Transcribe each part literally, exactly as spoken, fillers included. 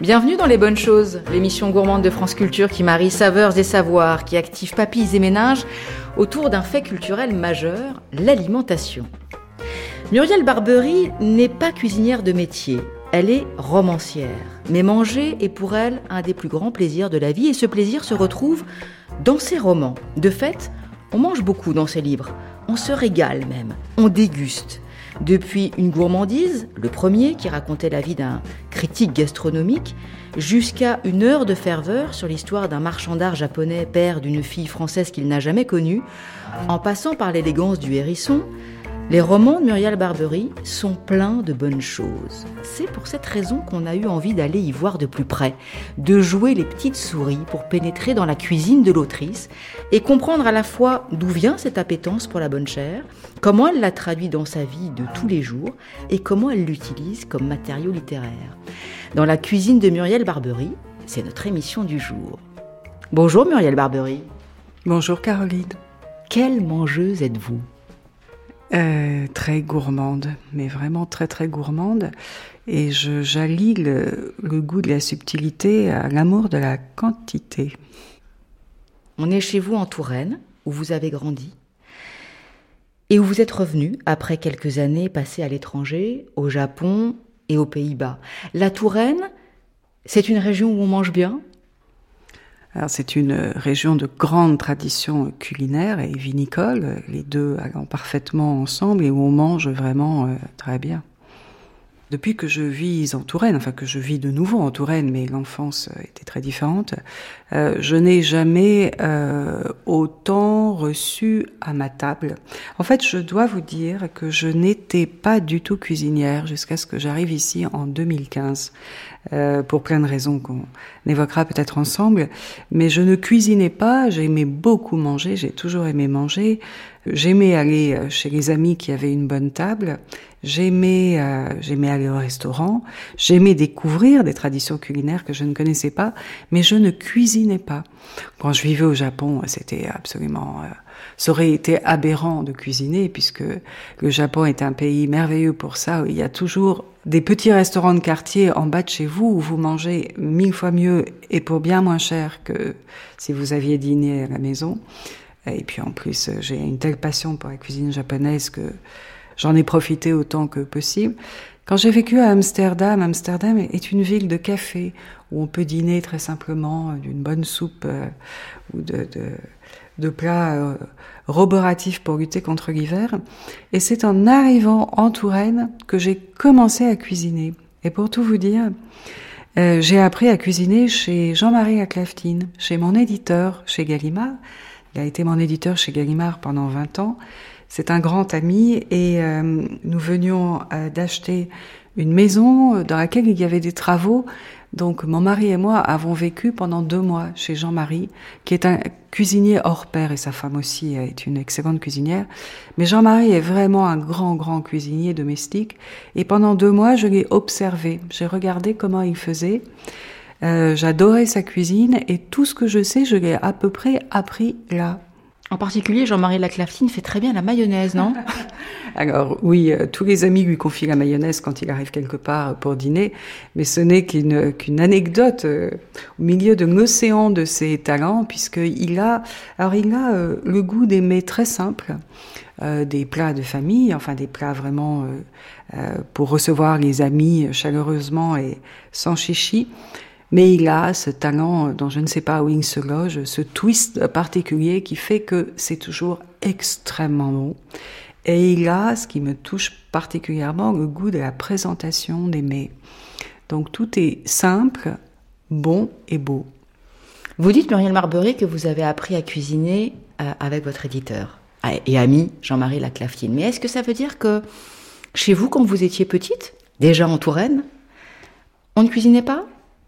Bienvenue dans Les Bonnes Choses, l'émission gourmande de France Culture qui marie saveurs et savoirs, qui active papilles et méninges autour d'un fait culturel majeur, l'alimentation. Muriel Barbery n'est pas cuisinière de métier, elle est romancière. Mais manger est pour elle un des plus grands plaisirs de la vie et ce plaisir se retrouve dans ses romans. De fait, on mange beaucoup dans ses livres, on se régale même, on déguste. Depuis Une gourmandise, le premier qui racontait la vie d'un critique gastronomique, jusqu'à Une heure de ferveur sur l'histoire d'un marchand d'art japonais, père d'une fille française qu'il n'a jamais connue, en passant par l'élégance du hérisson, les romans de Muriel Barbery sont pleins de bonnes choses. C'est pour cette raison qu'on a eu envie d'aller y voir de plus près, de jouer les petites souris pour pénétrer dans la cuisine de l'autrice et comprendre à la fois d'où vient cette appétence pour la bonne chair, comment elle la traduit dans sa vie de tous les jours et comment elle l'utilise comme matériau littéraire. Dans la cuisine de Muriel Barbery, c'est notre émission du jour. Bonjour Muriel Barbery. Bonjour Caroline. Quelle mangeuse êtes-vous ? Euh, très gourmande, mais vraiment très très gourmande. Et je j'allie le, le goût de la subtilité à l'amour de la quantité. On est chez vous en Touraine, où vous avez grandi, et où vous êtes revenu après quelques années passées à l'étranger, au Japon et aux Pays-Bas. La Touraine, c'est une région où on mange bien ? Alors c'est une région de grande tradition culinaire et vinicole, les deux allant parfaitement ensemble et où on mange vraiment euh, très bien. Depuis que je vis en Touraine, enfin que je vis de nouveau en Touraine, mais l'enfance était très différente, euh, je n'ai jamais euh, autant reçu à ma table. En fait, je dois vous dire que je n'étais pas du tout cuisinière jusqu'à ce que j'arrive ici en deux mille quinze, euh, pour plein de raisons qu'on évoquera peut-être ensemble. Mais je ne cuisinais pas, j'aimais beaucoup manger, j'ai toujours aimé manger. J'aimais aller chez les amis qui avaient une bonne table. J'aimais, euh, j'aimais aller au restaurant. J'aimais découvrir des traditions culinaires que je ne connaissais pas, mais je ne cuisinais pas. Quand je vivais au Japon, c'était absolument, euh, ça aurait été aberrant de cuisiner puisque le Japon est un pays merveilleux pour ça. Où il y a toujours des petits restaurants de quartier en bas de chez vous où vous mangez mille fois mieux et pour bien moins cher que si vous aviez dîné à la maison. Et puis en plus, j'ai une telle passion pour la cuisine japonaise que j'en ai profité autant que possible. Quand j'ai vécu à Amsterdam, Amsterdam est une ville de café où on peut dîner très simplement d'une bonne soupe euh, ou de, de, de plats euh, roboratifs pour lutter contre l'hiver. Et c'est en arrivant en Touraine que j'ai commencé à cuisiner. Et pour tout vous dire, euh, j'ai appris à cuisiner chez Jean-Marie Laclaftine, chez mon éditeur, chez Gallimard. Il a été mon éditeur chez Gallimard pendant vingt ans. C'est un grand ami et euh, nous venions euh, d'acheter une maison dans laquelle il y avait des travaux. Donc mon mari et moi avons vécu pendant deux mois chez Jean-Marie, qui est un cuisinier hors pair et sa femme aussi est une excellente cuisinière. Mais Jean-Marie est vraiment un grand, grand cuisinier domestique. Et pendant deux mois, je l'ai observé. J'ai regardé comment il faisait. Euh, j'adorais sa cuisine et tout ce que je sais, je l'ai à peu près appris là. En particulier, Jean-Marie Laclaftine fait très bien la mayonnaise, non ? Alors oui, euh, tous les amis lui confient la mayonnaise quand il arrive quelque part pour dîner, mais ce n'est qu'une, qu'une anecdote euh, au milieu de l'océan de ses talents, puisqu'il a, alors il a euh, le goût des mets très simples, euh, des plats de famille, enfin des plats vraiment euh, euh, pour recevoir les amis chaleureusement et sans chichi. Mais il a ce talent dont je ne sais pas où il se loge, ce twist particulier qui fait que c'est toujours extrêmement bon. Et il a, ce qui me touche particulièrement, le goût de la présentation des mets. Donc tout est simple, bon et beau. Vous dites, Muriel Barbery, que vous avez appris à cuisiner euh, avec votre éditeur et ami Jean-Marie Laclaftine. Mais est-ce que ça veut dire que chez vous, quand vous étiez petite, déjà en Touraine, on ne cuisinait pas ?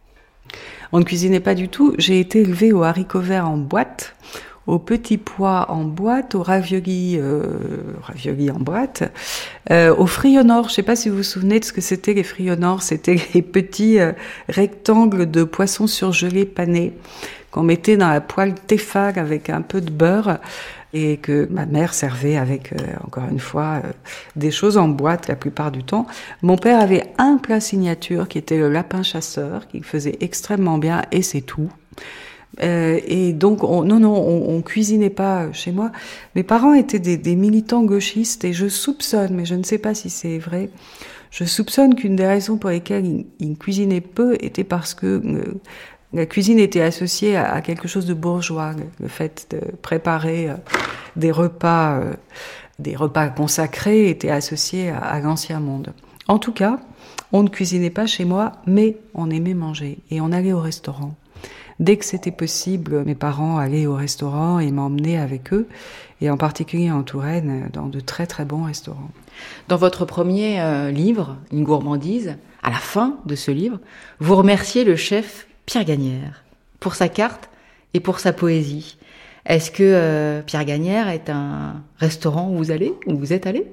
On ne cuisinait pas du tout. J'ai été élevée aux haricots verts en boîte, aux petits pois en boîte, aux raviolis, euh, raviolis en boîte, euh, aux fruits au nord. Je ne sais pas si vous vous souvenez de ce que c'était les fruits au nord. C'était les petits euh, rectangles de poissons surgelés panés qu'on mettait dans la poêle Tefal avec un peu de beurre. et que ma mère servait avec, euh, encore une fois, euh, des choses en boîte la plupart du temps. Mon père avait un plat signature qui était le lapin chasseur, qu'il faisait extrêmement bien, et c'est tout. Euh, et donc, on, non, non, on, on cuisinait pas chez moi. Mes parents étaient des, des militants gauchistes, et je soupçonne, mais je ne sais pas si c'est vrai, je soupçonne qu'une des raisons pour lesquelles ils, ils cuisinaient peu était parce que euh, la cuisine était associée à, à quelque chose de bourgeois, le, le fait de préparer euh, des repas, euh, des repas consacrés était associé à, à l'ancien monde. En tout cas, on ne cuisinait pas chez moi, mais on aimait manger, et on allait au restaurant. Dès que c'était possible, mes parents allaient au restaurant et m'emmenaient avec eux, et en particulier en Touraine, dans de très très bons restaurants. Dans votre premier euh, livre, Une gourmandise, à la fin de ce livre, vous remerciez le chef Pierre Gagnaire pour sa carte et pour sa poésie. Est-ce que euh, Pierre Gagnaire est un restaurant où vous allez, où vous êtes allé ?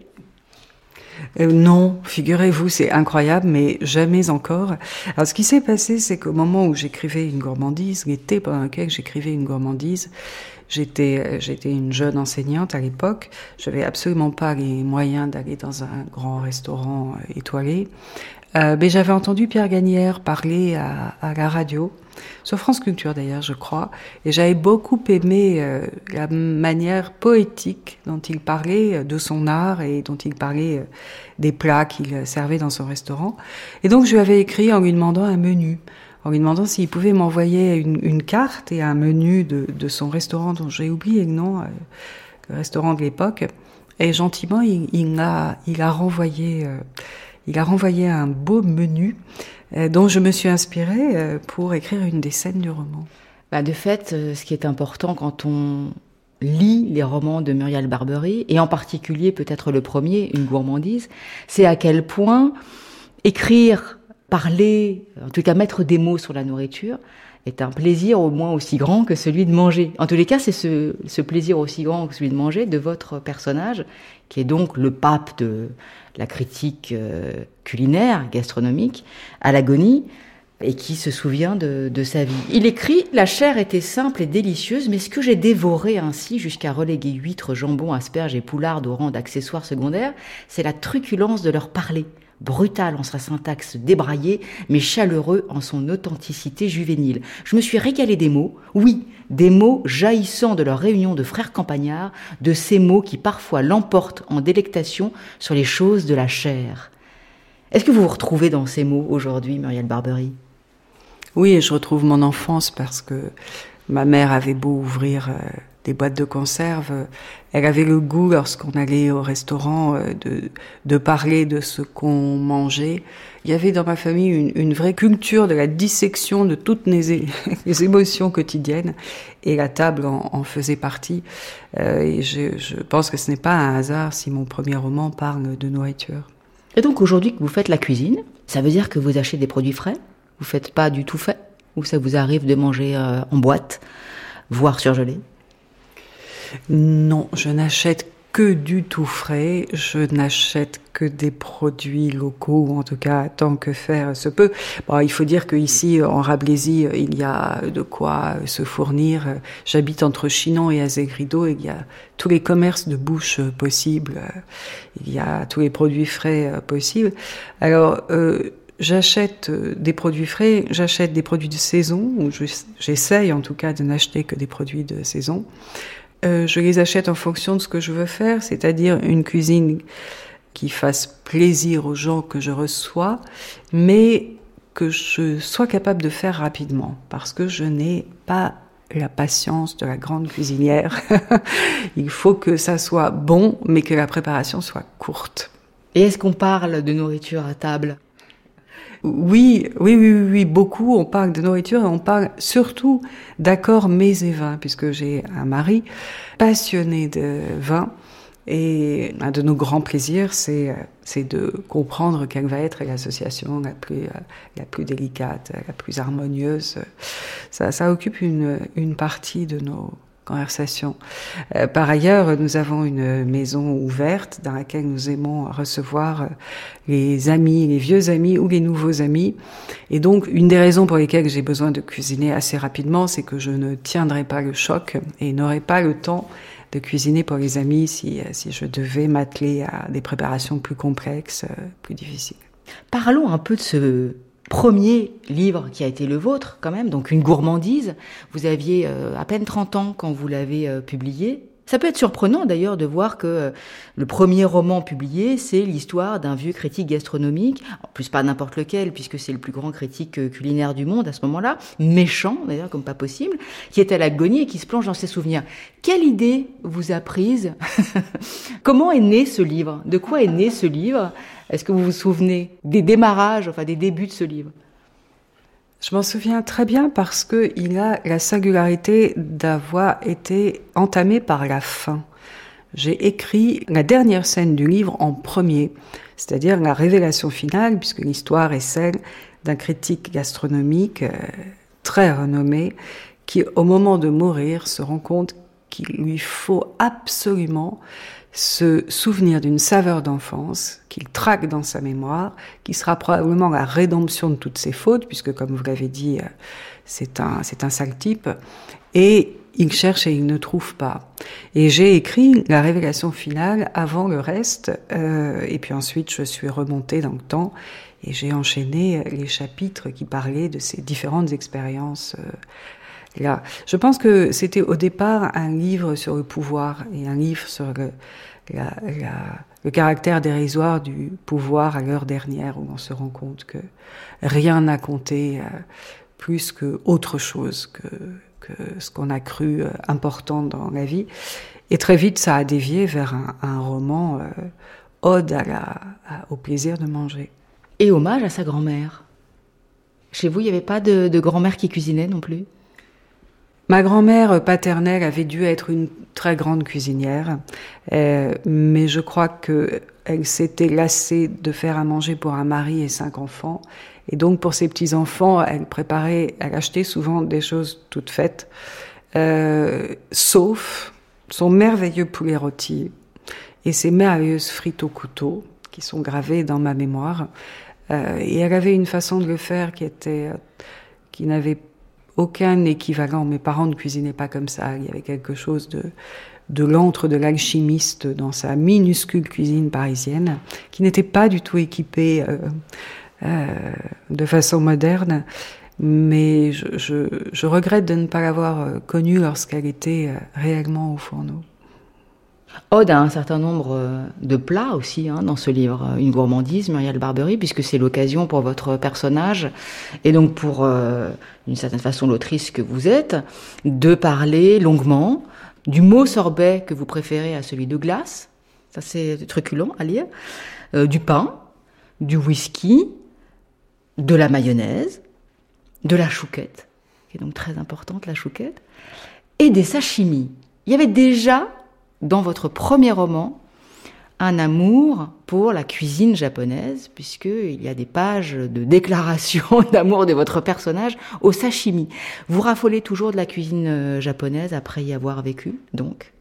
Euh, non, figurez-vous, c'est incroyable, mais jamais encore. Alors, ce qui s'est passé, c'est qu'au moment où j'écrivais Une gourmandise, l'été pendant lequel j'écrivais Une gourmandise, j'étais, j'étais une jeune enseignante à l'époque. J'avais absolument pas les moyens d'aller dans un grand restaurant étoilé. Euh, mais j'avais entendu Pierre Gagnaire parler à, à la radio, sur France Culture d'ailleurs, je crois, et j'avais beaucoup aimé euh, la manière poétique dont il parlait de son art et dont il parlait euh, des plats qu'il servait dans son restaurant. Et donc je lui avais écrit en lui demandant un menu, en lui demandant s'il pouvait m'envoyer une, une carte et un menu de, de son restaurant dont j'ai oublié le nom, euh, le restaurant de l'époque. Et gentiment, il, il a, il a renvoyé... Euh, Il a renvoyé un beau menu euh, dont je me suis inspirée euh, pour écrire une des scènes du roman. Bah de fait, euh, ce qui est important quand on lit les romans de Muriel Barbery, et en particulier peut-être le premier, Une gourmandise, c'est à quel point écrire, parler, en tout cas mettre des mots sur la nourriture, est un plaisir au moins aussi grand que celui de manger. En tous les cas, c'est ce, ce plaisir aussi grand que celui de manger de votre personnage, qui est donc le pape de la critique euh, culinaire, gastronomique, à l'agonie, et qui se souvient de, de sa vie. Il écrit « La chair était simple et délicieuse, mais ce que j'ai dévoré ainsi jusqu'à reléguer huîtres, jambon, asperges et poulardes au rang d'accessoires secondaires, c'est la truculence de leur parler. Brutal en sa syntaxe débraillée, mais chaleureux en son authenticité juvénile. Je me suis régalé des mots, oui, des mots jaillissant de leur réunion de frères campagnards, de ces mots qui parfois l'emportent en délectation sur les choses de la chair. » Est-ce que vous vous retrouvez dans ces mots aujourd'hui, Muriel Barbery ? Oui, et je retrouve mon enfance parce que ma mère avait beau ouvrir euh, des boîtes de conserve, elle avait le goût, lorsqu'on allait au restaurant, euh, de, de parler de ce qu'on mangeait. Il y avait dans ma famille une, une vraie culture de la dissection de toutes les, les émotions quotidiennes, et la table en, en faisait partie. Euh, et je, je pense que ce n'est pas un hasard si mon premier roman parle de nourriture. Et donc aujourd'hui que vous faites la cuisine, ça veut dire que vous achetez des produits frais ? Vous faites pas du tout fait ? Ou ça vous arrive de manger euh, en boîte, voire surgelé ? Non, je n'achète que du tout frais. Je n'achète que des produits locaux, ou en tout cas tant que faire se peut. Bon, il faut dire qu'ici, en Rablésie, il y a de quoi se fournir. J'habite entre Chinon et Azegrido, et il y a tous les commerces de bouche possibles. Il y a tous les produits frais possibles. Alors, euh, j'achète des produits frais, j'achète des produits de saison, ou je, j'essaye en tout cas de n'acheter que des produits de saison. Euh, je les achète en fonction de ce que je veux faire, c'est-à-dire une cuisine qui fasse plaisir aux gens que je reçois, mais que je sois capable de faire rapidement, parce que je n'ai pas la patience de la grande cuisinière. Il faut que ça soit bon, mais que la préparation soit courte. Et est-ce qu'on parle de nourriture à table ? Oui, oui, oui, oui, beaucoup. On parle de nourriture et on parle surtout d'accords mets et vins, puisque j'ai un mari passionné de vin. Et un de nos grands plaisirs, c'est, c'est de comprendre quelle va être l'association la plus, la plus délicate, la plus harmonieuse. Ça, ça occupe une, une partie de nos conversation. Euh, par ailleurs, nous avons une maison ouverte dans laquelle nous aimons recevoir les amis, les vieux amis ou les nouveaux amis. Et donc, une des raisons pour lesquelles j'ai besoin de cuisiner assez rapidement, c'est que je ne tiendrai pas le choc et n'aurai pas le temps de cuisiner pour les amis si, si je devais m'atteler à des préparations plus complexes, plus difficiles. Parlons un peu de ce premier livre qui a été le vôtre, quand même, donc Une gourmandise. Vous aviez euh, à peine trente ans quand vous l'avez euh, publié. Ça peut être surprenant d'ailleurs de voir que euh, le premier roman publié, c'est l'histoire d'un vieux critique gastronomique, en plus pas n'importe lequel, puisque c'est le plus grand critique euh, culinaire du monde à ce moment-là, méchant d'ailleurs comme pas possible, qui est à l'agonie et qui se plonge dans ses souvenirs. Quelle idée vous a prise? Comment est né ce livre? De quoi est né ce livre? Est-ce que vous vous souvenez des démarrages, enfin des débuts de ce livre? Je m'en souviens très bien parce que il a la singularité d'avoir été entamé par la fin. J'ai écrit la dernière scène du livre en premier, c'est-à-dire la révélation finale, puisque l'histoire est celle d'un critique gastronomique euh, très renommé qui, au moment de mourir, se rend compte qu'il lui faut absolument se souvenir d'une saveur d'enfance qu'il traque dans sa mémoire, qui sera probablement la rédemption de toutes ses fautes, puisque, comme vous l'avez dit, c'est un, c'est un sale type, et il cherche et il ne trouve pas. Et j'ai écrit la révélation finale avant le reste, euh, et puis ensuite je suis remontée dans le temps, et j'ai enchaîné les chapitres qui parlaient de ces différentes expériences euh, là. Je pense que c'était au départ un livre sur le pouvoir et un livre sur le, la, la, le caractère dérisoire du pouvoir à l'heure dernière, où on se rend compte que rien n'a compté euh, plus que autre chose, que, que ce qu'on a cru euh, important dans la vie. Et très vite, ça a dévié vers un, un roman euh, ode à la, à, au plaisir de manger. Et hommage à sa grand-mère. Chez vous, il n'y avait pas de, de grand-mère qui cuisinait non plus? Ma grand-mère paternelle avait dû être une très grande cuisinière, euh, mais je crois qu'elle s'était lassée de faire à manger pour un mari et cinq enfants. Et donc, pour ses petits-enfants, elle préparait, elle achetait souvent des choses toutes faites, euh, sauf son merveilleux poulet rôti et ses merveilleuses frites au couteau, qui sont gravées dans ma mémoire. Euh, et elle avait une façon de le faire qui était, qui n'avait aucun équivalent. Mes parents ne cuisinaient pas comme ça. Il y avait quelque chose de, de l'antre de l'alchimiste dans sa minuscule cuisine parisienne, qui n'était pas du tout équipée euh, euh, de façon moderne. Mais je, je, je regrette de ne pas l'avoir connue lorsqu'elle était réellement au fourneau. Ode à un certain nombre de plats aussi hein, dans ce livre, Une gourmandise, Muriel Barbery, puisque c'est l'occasion pour votre personnage, et donc pour, euh, d'une certaine façon, l'autrice que vous êtes, de parler longuement du mot sorbet que vous préférez à celui de glace, ça c'est truculent à lire, euh, du pain, du whisky, de la mayonnaise, de la chouquette, qui est donc très importante, la chouquette, et des sashimi. Il y avait déjà dans votre premier roman, un amour pour la cuisine japonaise, puisqu'il y a des pages de déclaration d'amour de votre personnage au sashimi. Vous raffolez toujours de la cuisine japonaise après y avoir vécu, donc?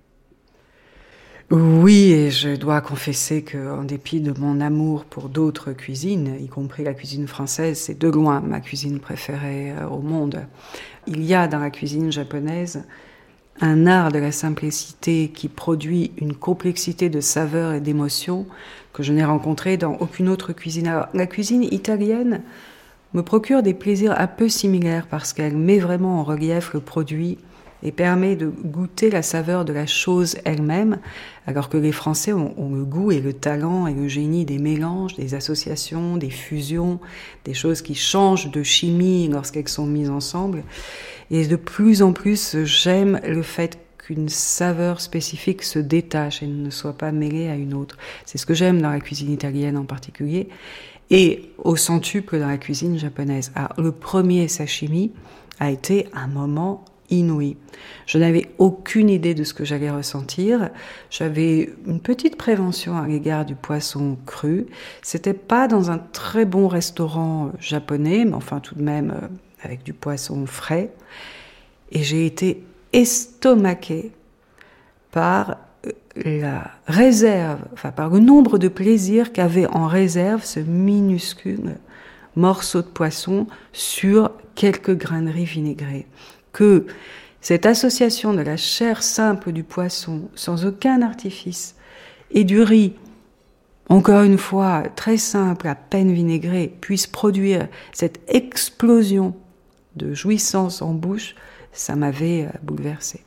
Oui, et je dois confesser qu'en dépit de mon amour pour d'autres cuisines, y compris la cuisine française, c'est de loin ma cuisine préférée au monde. Il y a dans la cuisine japonaise un art de la simplicité qui produit une complexité de saveurs et d'émotions que je n'ai rencontrée dans aucune autre cuisine. Alors, la cuisine italienne me procure des plaisirs un peu similaires parce qu'elle met vraiment en relief le produit et permet de goûter la saveur de la chose elle-même, alors que les Français ont, ont le goût et le talent et le génie des mélanges, des associations, des fusions, des choses qui changent de chimie lorsqu'elles sont mises ensemble. Et de plus en plus, j'aime le fait qu'une saveur spécifique se détache et ne soit pas mêlée à une autre. C'est ce que j'aime dans la cuisine italienne en particulier, et au centuple dans la cuisine japonaise. Alors, le premier sashimi a été un moment inouï. Je n'avais aucune idée de ce que j'allais ressentir. J'avais une petite prévention à l'égard du poisson cru. C'était pas dans un très bon restaurant japonais, mais enfin tout de même euh, avec du poisson frais. Et j'ai été estomaquée par la réserve, enfin par le nombre de plaisirs qu'avait en réserve ce minuscule morceau de poisson sur quelques graineries vinaigrées. Que Cette association de la chair simple du poisson, sans aucun artifice, et du riz, encore une fois très simple, à peine vinaigré, puisse produire cette explosion de jouissance en bouche, ça m'avait bouleversée.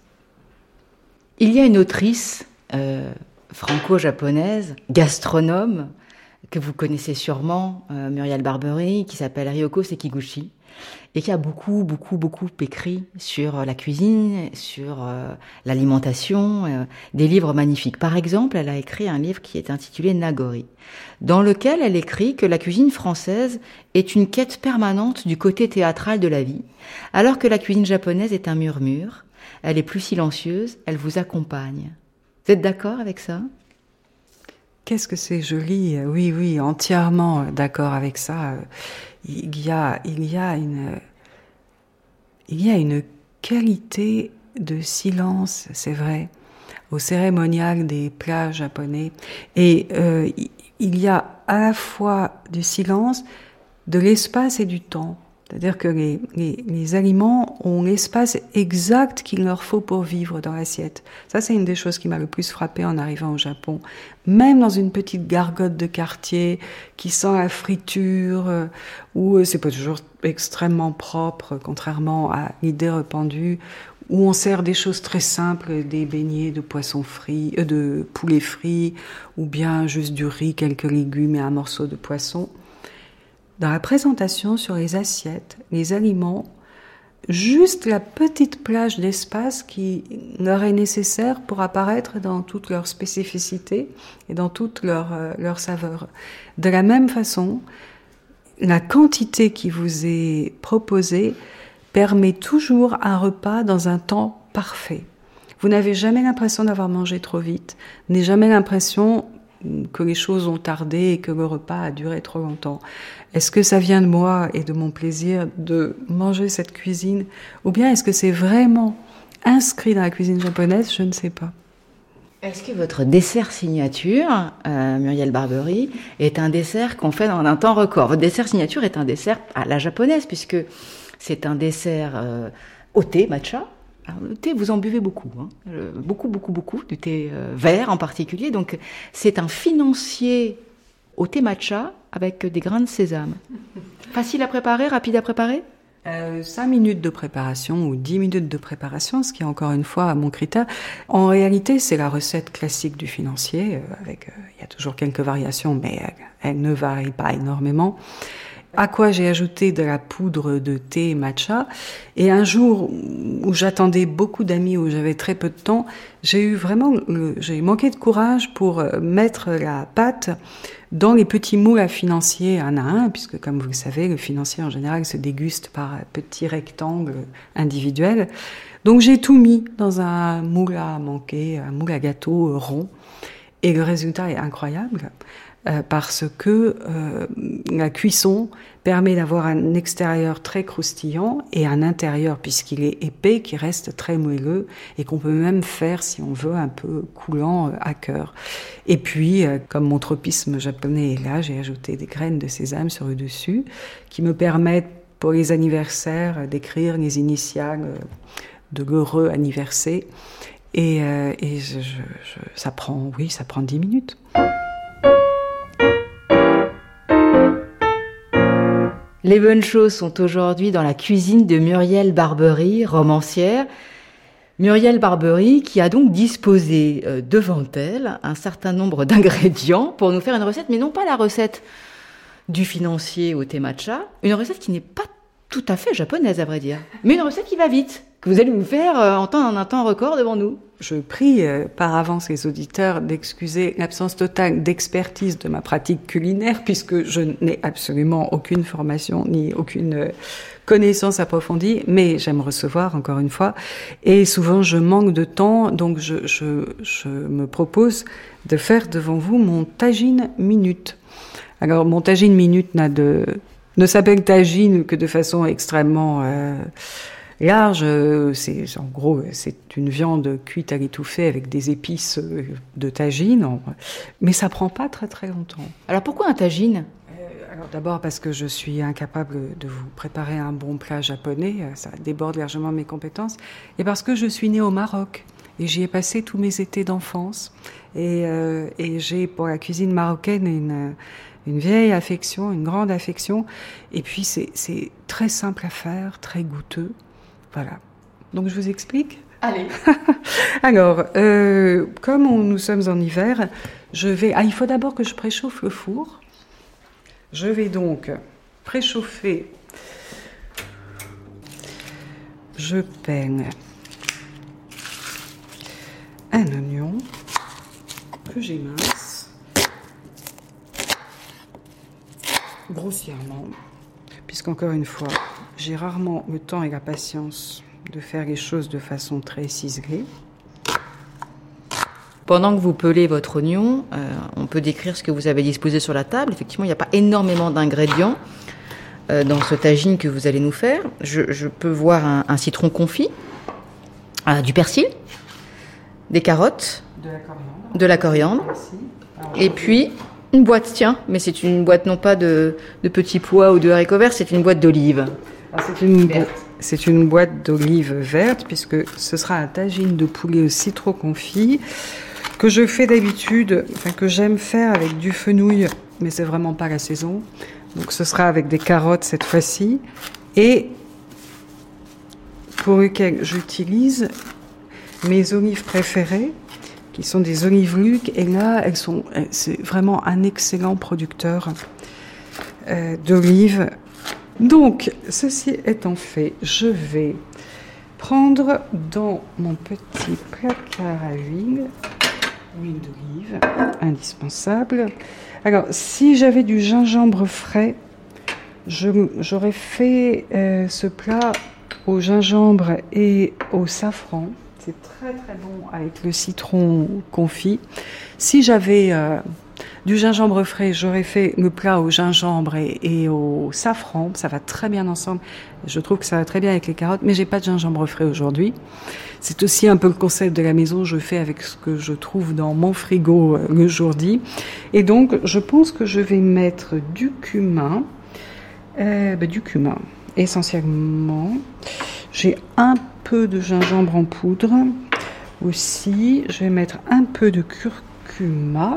Il y a une autrice euh, franco-japonaise, gastronome, que vous connaissez sûrement, euh, Muriel Barbery, qui s'appelle Ryoko Sekiguchi, et qui a beaucoup, beaucoup, beaucoup écrit sur la cuisine, sur euh, l'alimentation, euh, des livres magnifiques. Par exemple, elle a écrit un livre qui est intitulé Nagori, dans lequel elle écrit que la cuisine française est une quête permanente du côté théâtral de la vie, alors que la cuisine japonaise est un murmure, elle est plus silencieuse, elle vous accompagne. Vous êtes d'accord avec ça ? Qu'est-ce que c'est joli, oui, oui, entièrement d'accord avec ça. Il y a, il y a une, il y a une qualité de silence, c'est vrai, au cérémonial des plats japonais. Et euh, il y a à la fois du silence, de l'espace et du temps. C'est-à-dire que les, les, les aliments ont l'espace exact qu'il leur faut pour vivre dans l'assiette. Ça, c'est une des choses qui m'a le plus frappée en arrivant au Japon. Même dans une petite gargote de quartier qui sent la friture, euh, où c'est pas toujours extrêmement propre, contrairement à l'idée répandue, où on sert des choses très simples, des beignets de poisson frit, euh, de poulet frit, ou bien juste du riz, quelques légumes et un morceau de poisson. Dans la présentation sur les assiettes, les aliments, juste la petite plage d'espace qui leur est nécessaire pour apparaître dans toute leur spécificité et dans toute leur, euh, leur saveur. De la même façon, la quantité qui vous est proposée permet toujours un repas dans un temps parfait. Vous n'avez jamais l'impression d'avoir mangé trop vite, n'avez jamais l'impression que les choses ont tardé et que le repas a duré trop longtemps. Est-ce que ça vient de moi et de mon plaisir de manger cette cuisine, ou bien est-ce que c'est vraiment inscrit dans la cuisine japonaise? Je ne sais pas. Est-ce que votre dessert signature, euh, Muriel Barbery, est un dessert qu'on fait dans un temps record? Votre dessert signature est un dessert à la japonaise, puisque c'est un dessert euh, au thé matcha. Alors, le thé, vous en buvez beaucoup, hein. euh, beaucoup, beaucoup, beaucoup, du thé euh, vert en particulier. Donc, c'est un financier au thé matcha avec des grains de sésame. Facile à préparer, rapide à préparer ? Euh, cinq minutes de préparation ou dix minutes de préparation, ce qui est encore une fois mon critère. En réalité, c'est la recette classique du financier. Euh, avec, euh, il y a toujours quelques variations, mais elle, elle ne varie pas énormément. À quoi j'ai ajouté de la poudre de thé matcha. Et un jour où j'attendais beaucoup d'amis, où j'avais très peu de temps, j'ai eu vraiment, le, j'ai manqué de courage pour mettre la pâte dans les petits moules à financier un à un, puisque comme vous le savez, le financier en général se déguste par petits rectangles individuels. Donc j'ai tout mis dans un moule à manquer, un moule à gâteau rond. Et le résultat est incroyable. Euh, parce que euh, la cuisson permet d'avoir un extérieur très croustillant et un intérieur, puisqu'il est épais, qui reste très moelleux et qu'on peut même faire, si on veut, un peu coulant euh, à cœur. Et puis, euh, comme mon tropisme japonais est là, j'ai ajouté des graines de sésame sur le dessus qui me permettent, pour les anniversaires, d'écrire les initiales euh, de l'heureux anniversaire. Et, euh, et je, je, je, ça prend, oui, ça prend dix minutes. Les bonnes choses sont aujourd'hui dans la cuisine de Muriel Barbery, romancière. Muriel Barbery qui a donc disposé euh, devant elle un certain nombre d'ingrédients pour nous faire une recette, mais non pas la recette du financier au thé matcha, une recette qui n'est pas tout à fait japonaise à vrai dire, mais une recette qui va vite, que vous allez nous faire euh, en, temps, en un temps record devant nous. Je prie euh, par avance les auditeurs d'excuser l'absence totale d'expertise de ma pratique culinaire, puisque je n'ai absolument aucune formation ni aucune euh, connaissance approfondie, mais j'aime recevoir encore une fois, et souvent je manque de temps, donc je, je, je me propose de faire devant vous mon tagine minute. Alors mon tagine minute n'a de, ne s'appelle tagine que de façon extrêmement euh, large. C'est, en gros, c'est une viande cuite à l'étouffée avec des épices de tagine, mais ça prend pas très très longtemps. Alors pourquoi un tagine ? Alors d'abord parce que je suis incapable de vous préparer un bon plat japonais, ça déborde largement mes compétences, et parce que je suis née au Maroc et j'y ai passé tous mes étés d'enfance, et, euh, et j'ai pour la cuisine marocaine une, une vieille affection, une grande affection, et puis c'est, c'est très simple à faire, très goûteux, voilà. Donc je vous explique ? Allez. Alors, euh, comme on, nous sommes en hiver, je vais... Ah, il faut d'abord que je préchauffe le four. Je vais donc préchauffer. Je peigne un oignon que j'émince grossièrement, puisqu'encore une fois, j'ai rarement le temps et la patience de faire les choses de façon très ciselée. Pendant que vous pelez votre oignon, euh, on peut décrire ce que vous avez disposé sur la table. Effectivement, il n'y a pas énormément d'ingrédients euh, dans ce tagine que vous allez nous faire. Je, je peux voir un, un citron confit, euh, du persil, des carottes, de la coriandre, de la coriandre Alors, et puis une boîte, tiens, mais c'est une boîte non pas de, de petits pois ou de haricots verts, c'est une boîte d'olives. Alors, c'est une boîte. C'est une boîte d'olives vertes, puisque ce sera un tagine de poulet au citron confit que je fais d'habitude, enfin que j'aime faire avec du fenouil, mais c'est vraiment pas la saison. Donc ce sera avec des carottes cette fois-ci, et pour lequel j'utilise mes olives préférées, qui sont des olives Luc, et là elles sont, c'est vraiment un excellent producteur euh, d'olives. Donc, ceci étant fait, je vais prendre dans mon petit placard à huile, huile d'olive, indispensable. Alors, si j'avais du gingembre frais, je, j'aurais fait euh, ce plat au gingembre et au safran. C'est très très bon avec le citron confit. Si j'avais... Euh, Du gingembre frais, j'aurais fait le plat au gingembre et, et au safran. Ça va très bien ensemble. Je trouve que ça va très bien avec les carottes, mais j'ai pas de gingembre frais aujourd'hui. C'est aussi un peu le concept de la maison. Je fais avec ce que je trouve dans mon frigo euh, le jour dit. Et donc, je pense que je vais mettre du cumin. Euh, ben, du cumin, essentiellement. J'ai un peu de gingembre en poudre aussi. Je vais mettre un peu de curcuma.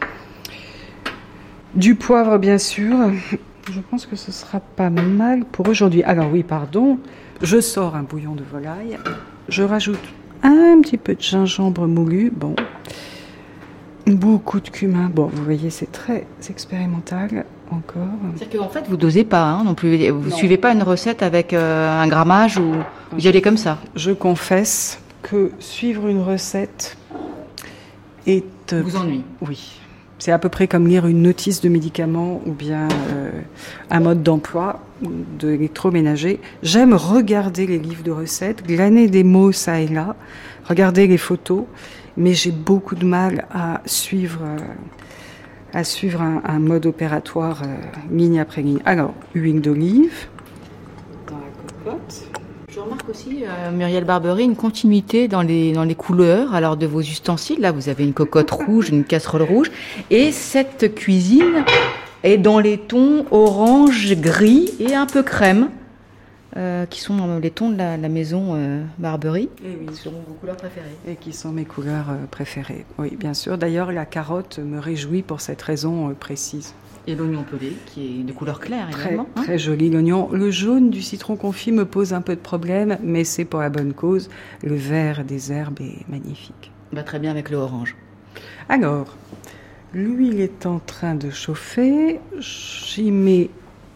Du poivre, bien sûr. Je pense que ce sera pas mal pour aujourd'hui. Alors oui, pardon. Je sors un bouillon de volaille. Je rajoute un petit peu de gingembre moulu. Bon. Beaucoup de cumin. Bon, vous voyez, c'est très expérimental encore. C'est-à-dire qu'en fait, vous dosez pas hein, non plus. Vous non. suivez pas une recette avec euh, un grammage ou vous y allez comme ça. Je confesse que suivre une recette est... Vous ennuie. Oui. C'est à peu près comme lire une notice de médicament ou bien euh, un mode d'emploi de l'électroménager. J'aime regarder les livres de recettes, glaner des mots ça et là, regarder les photos, mais j'ai beaucoup de mal à suivre, euh, à suivre un, un mode opératoire euh, ligne après ligne. Alors, huile d'olive dans la cocotte. Je remarque aussi, euh, Muriel Barbery, une continuité dans les, dans les couleurs alors de vos ustensiles. Là, vous avez une cocotte rouge, une casserole rouge. Et cette cuisine est dans les tons orange, gris et un peu crème, euh, qui sont les tons de la, la maison euh, Barbery. Et oui. Qui sont vos couleurs préférées. Et qui sont mes couleurs euh, préférées. Oui, bien sûr. D'ailleurs, la carotte me réjouit pour cette raison euh, précise. Et l'oignon pelé, qui est de couleur claire très, également. Hein très joli l'oignon. Le jaune du citron confit me pose un peu de problème, mais c'est pour la bonne cause. Le vert des herbes est magnifique. Bah, très bien avec le orange. Alors, l'huile est en train de chauffer. J'y mets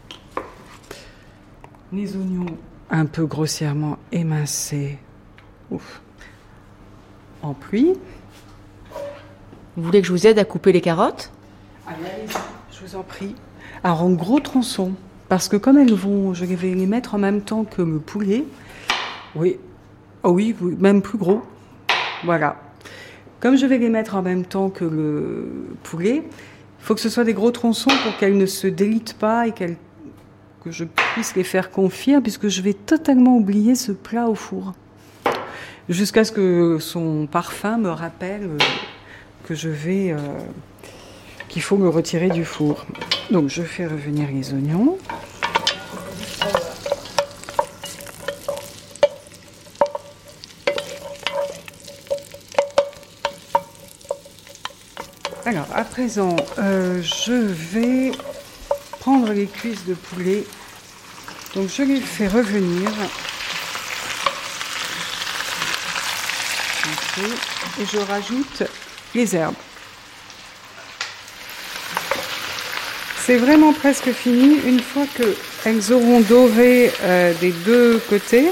les oignons un peu grossièrement émincés. Ouf. En pluie. Vous voulez que je vous aide à couper les carottes ? Allez, allez-y. Je vous en prie. Alors, en gros tronçons, parce que comme elles vont, je vais les mettre en même temps que le poulet. Oui, oh oui, même plus gros. Voilà. Comme je vais les mettre en même temps que le poulet, il faut que ce soit des gros tronçons pour qu'elles ne se délitent pas et qu'elles, que je puisse les faire confire, puisque je vais totalement oublier ce plat au four. Jusqu'à ce que son parfum me rappelle que je vais... Euh, qu'il faut me retirer du four. Donc je fais revenir les oignons. Alors à présent, euh, je vais prendre les cuisses de poulet. Donc je les fais revenir. Et je rajoute les herbes. C'est vraiment presque fini. Une fois qu'elles auront doré euh, des deux côtés.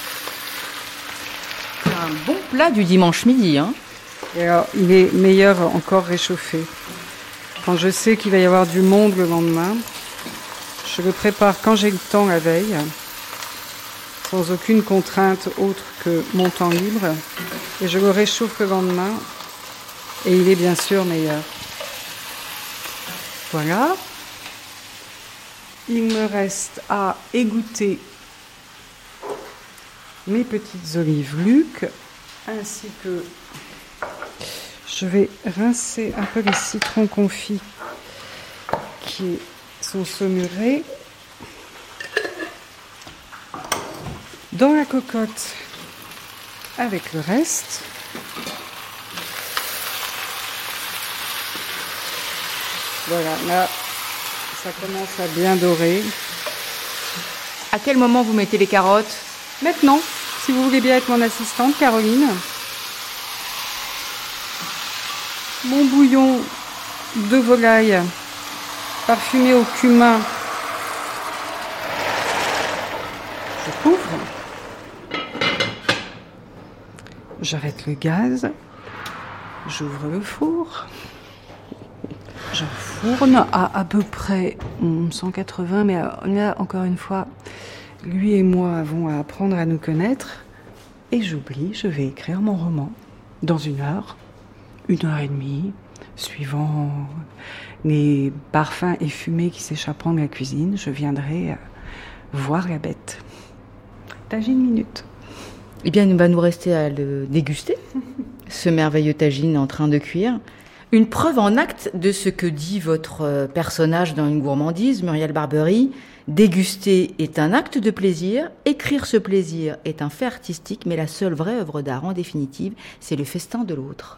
Un bon plat du dimanche midi, hein. Et alors, il est meilleur encore réchauffé. Quand je sais qu'il va y avoir du monde le lendemain, je le prépare quand j'ai le temps la veille, sans aucune contrainte autre que mon temps libre. Et je le réchauffe le lendemain. Et il est bien sûr meilleur. Voilà. Il me reste à égoutter mes petites olives Luc, ainsi que je vais rincer un peu les citrons confits qui sont saumurés dans la cocotte avec le reste. Voilà, là, ça commence à bien dorer. À quel moment vous mettez les carottes? Maintenant, si vous voulez bien être mon assistante, Caroline. Mon bouillon de volaille parfumé au cumin. Je couvre. J'arrête le gaz. J'ouvre le four. J'enfourne à à peu près cent quatre-vingts, mais là, encore une fois, lui et moi avons à apprendre à nous connaître. Et j'oublie, je vais écrire mon roman dans une heure, une heure et demie, suivant les parfums et fumées qui s'échapperont de la cuisine. Je viendrai voir la bête. Tagine minute. Eh bien, il va nous rester à le déguster, ce merveilleux tagine en train de cuire. Une preuve en acte de ce que dit votre personnage dans Une gourmandise, Muriel Barbery. Déguster est un acte de plaisir, écrire ce plaisir est un fait artistique, mais la seule vraie œuvre d'art, en définitive, c'est le festin de l'autre.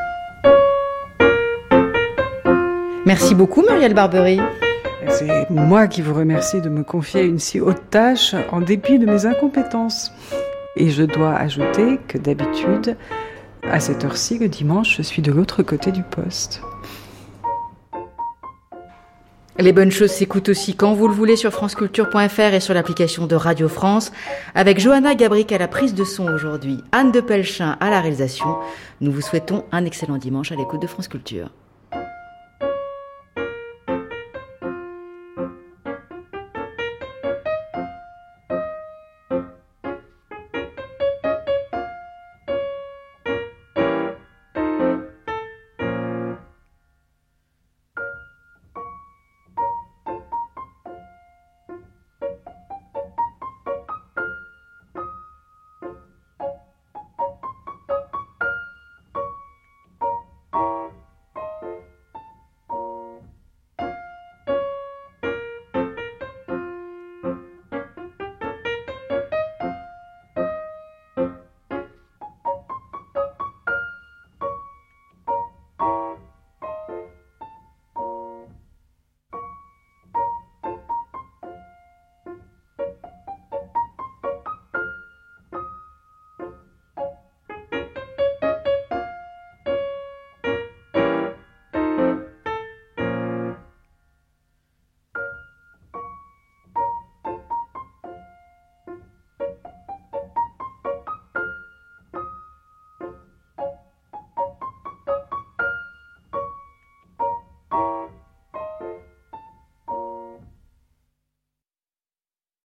Merci beaucoup, Muriel Barbery. C'est moi qui vous remercie de me confier une si haute tâche en dépit de mes incompétences. Et je dois ajouter que d'habitude, à cette heure-ci, le dimanche, je suis de l'autre côté du poste. Les bonnes choses s'écoutent aussi quand vous le voulez sur franceculture point f r et sur l'application de Radio France. Avec Johanna Gabric à la prise de son aujourd'hui, Anne de Pelchin à la réalisation. Nous vous souhaitons un excellent dimanche à l'écoute de France Culture.